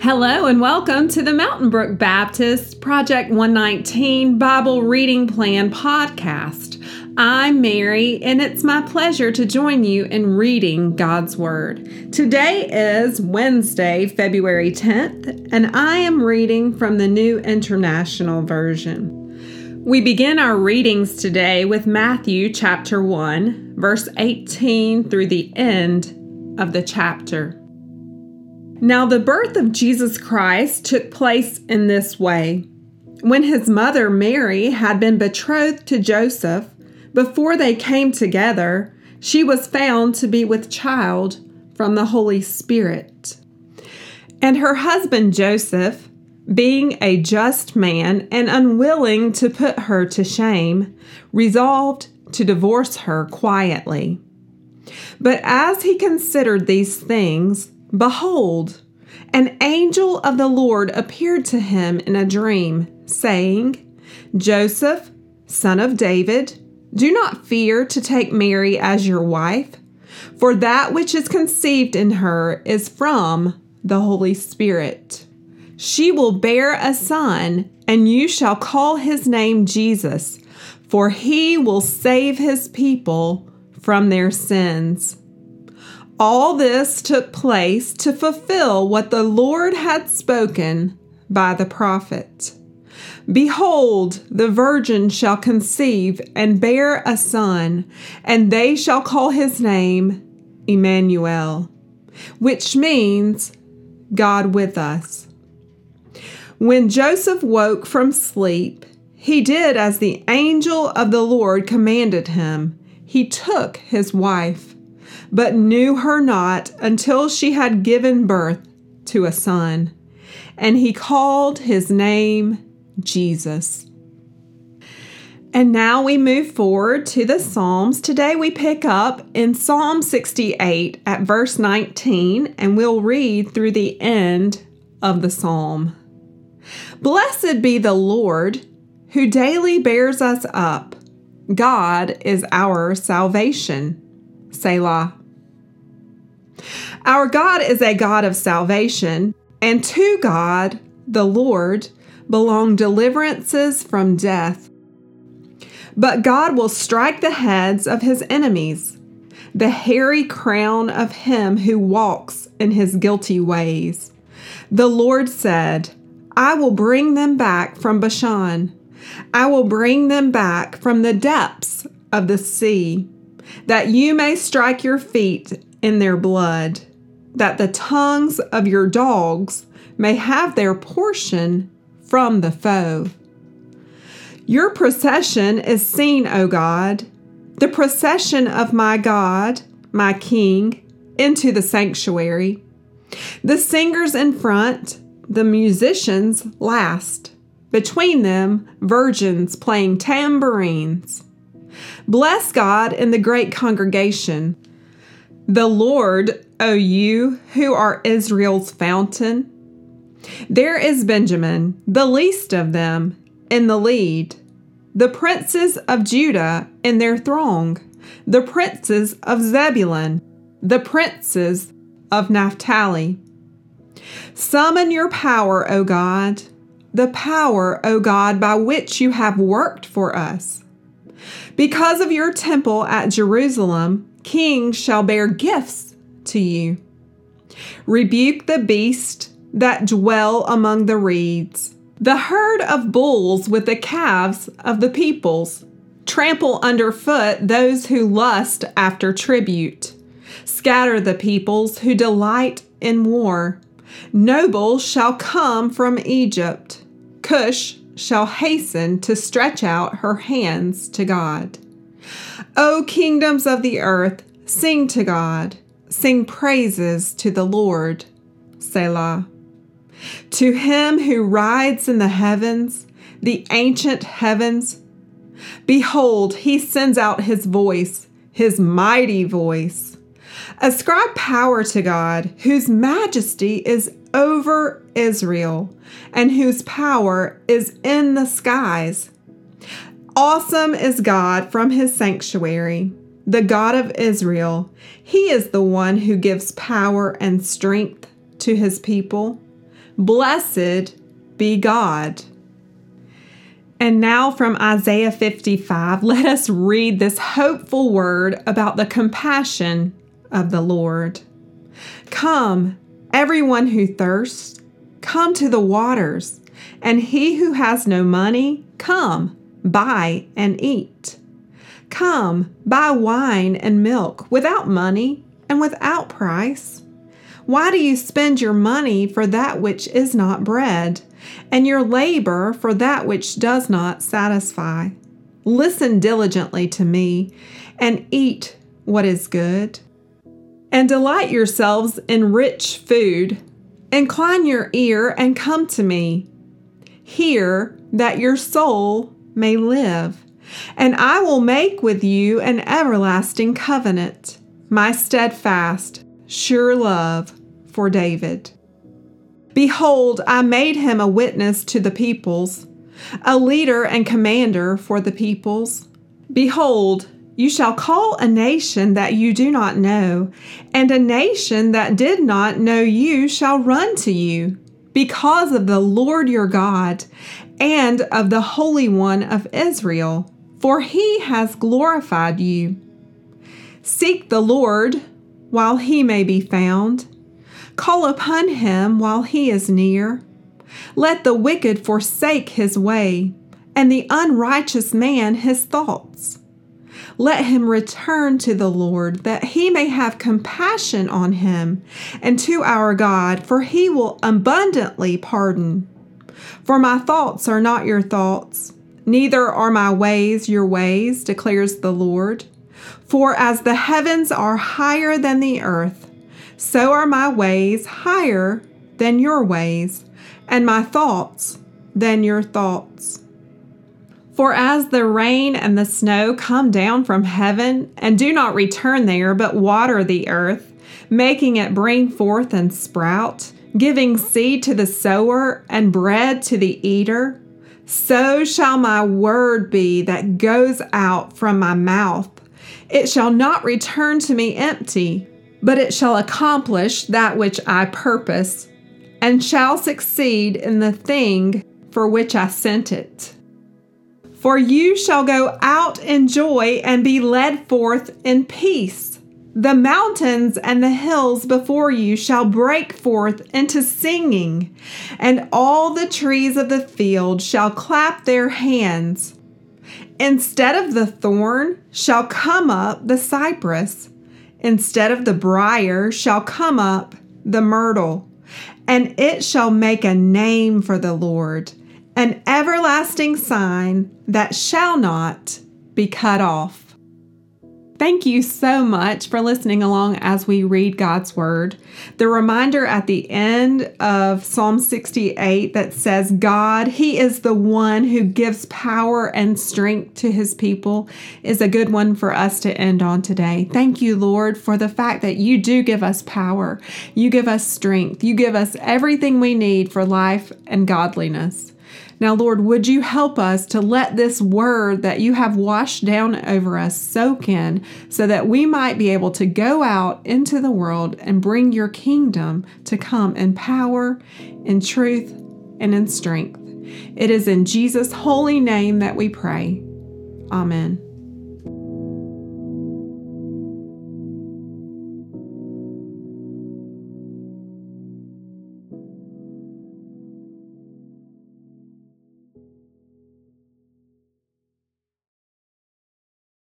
Hello and welcome to the Mountain Brook Baptist Project 119 Bible Reading Plan podcast. I'm Mary, and it's my pleasure to join you in reading God's Word. Today is Wednesday, February 10th, and I am reading from the New International Version. We begin our readings today with Matthew chapter 1, verse 18 through the end of the chapter. Now the birth of Jesus Christ took place in this way. When his mother Mary had been betrothed to Joseph, before they came together, she was found to be with child from the Holy Spirit. And her husband Joseph, being a just man and unwilling to put her to shame, resolved to divorce her quietly. But as he considered these things, behold, an angel of the Lord appeared to him in a dream, saying, Joseph, son of David, do not fear to take Mary as your wife, for that which is conceived in her is from the Holy Spirit. She will bear a son, and you shall call his name Jesus, for he will save his people from their sins. All this took place to fulfill what the Lord had spoken by the prophet. Behold, the virgin shall conceive and bear a son, and they shall call his name Emmanuel, which means God with us. When Joseph woke from sleep, he did as the angel of the Lord commanded him. He took his wife, but knew her not until she had given birth to a son, and he called his name Jesus. And now we move forward to the Psalms. Today we pick up in Psalm 68 at verse 19, and we'll read through the end of the psalm. Blessed be the Lord, who daily bears us up. God is our salvation. Selah. Our God is a God of salvation, and to God, the Lord, belong deliverances from death. But God will strike the heads of his enemies, the hairy crown of him who walks in his guilty ways. The Lord said, I will bring them back from Bashan. I will bring them back from the depths of the sea, that you may strike your feet in their blood, that the tongues of your dogs may have their portion from the foe. Your procession is seen, O God, the procession of my God, my King, into the sanctuary. The singers in front, the musicians last, between them virgins playing tambourines. Bless God in the great congregation. The Lord, O you who are Israel's fountain. There is Benjamin, the least of them, in the lead, the princes of Judah in their throng, the princes of Zebulun, the princes of Naphtali. Summon your power, O God, the power, O God, by which you have worked for us. Because of your temple at Jerusalem, kings shall bear gifts to you. Rebuke the beast that dwell among the reeds, the herd of bulls with the calves of the peoples. Trample underfoot those who lust after tribute. Scatter the peoples who delight in war. Nobles shall come from Egypt. Cush shall hasten to stretch out her hands to God. O kingdoms of the earth, sing to God. Sing praises to the Lord. Selah. To him who rides in the heavens, the ancient heavens, behold, he sends out his voice, his mighty voice. Ascribe power to God, whose majesty is over Israel, and whose power is in the skies. Awesome is God from his sanctuary, the God of Israel. He is the one who gives power and strength to his people. Blessed be God. And now from Isaiah 55, let us read this hopeful word about the compassion of the Lord. Come, everyone who thirsts, come to the waters, and he who has no money, come, buy and eat. Come, buy wine and milk without money and without price. Why do you spend your money for that which is not bread, and your labor for that which does not satisfy? Listen diligently to me, and eat what is good, and delight yourselves in rich food. Incline your ear and come to me. Hear that your soul may live, and I will make with you an everlasting covenant, my steadfast, sure love for David. Behold, I made him a witness to the peoples, a leader and commander for the peoples. Behold, you shall call a nation that you do not know, and a nation that did not know you shall run to you, because of the Lord your God and of the Holy One of Israel, for he has glorified you. Seek the Lord while he may be found. Call upon him while he is near. Let the wicked forsake his way, and the unrighteous man his thoughts. Let him return to the Lord, that he may have compassion on him, and to our God, for he will abundantly pardon. For my thoughts are not your thoughts, neither are my ways your ways, declares the Lord. For as the heavens are higher than the earth, so are my ways higher than your ways, and my thoughts than your thoughts. For as the rain and the snow come down from heaven, and do not return there, but water the earth, making it bring forth and sprout, giving seed to the sower and bread to the eater, so shall my word be that goes out from my mouth. It shall not return to me empty, but it shall accomplish that which I purpose, and shall succeed in the thing for which I sent it. For you shall go out in joy and be led forth in peace. The mountains and the hills before you shall break forth into singing, and all the trees of the field shall clap their hands. Instead of the thorn shall come up the cypress, instead of the briar shall come up the myrtle, and it shall make a name for the Lord, an everlasting sign that shall not be cut off. Thank you so much for listening along as we read God's Word. The reminder at the end of Psalm 68 that says, God, He is the one who gives power and strength to His people, is a good one for us to end on today. Thank you, Lord, for the fact that you do give us power. You give us strength. You give us everything we need for life and godliness. Now, Lord, would you help us to let this word that you have washed down over us soak in, so that we might be able to go out into the world and bring your kingdom to come in power, in truth, and in strength. It is in Jesus' holy name that we pray. Amen.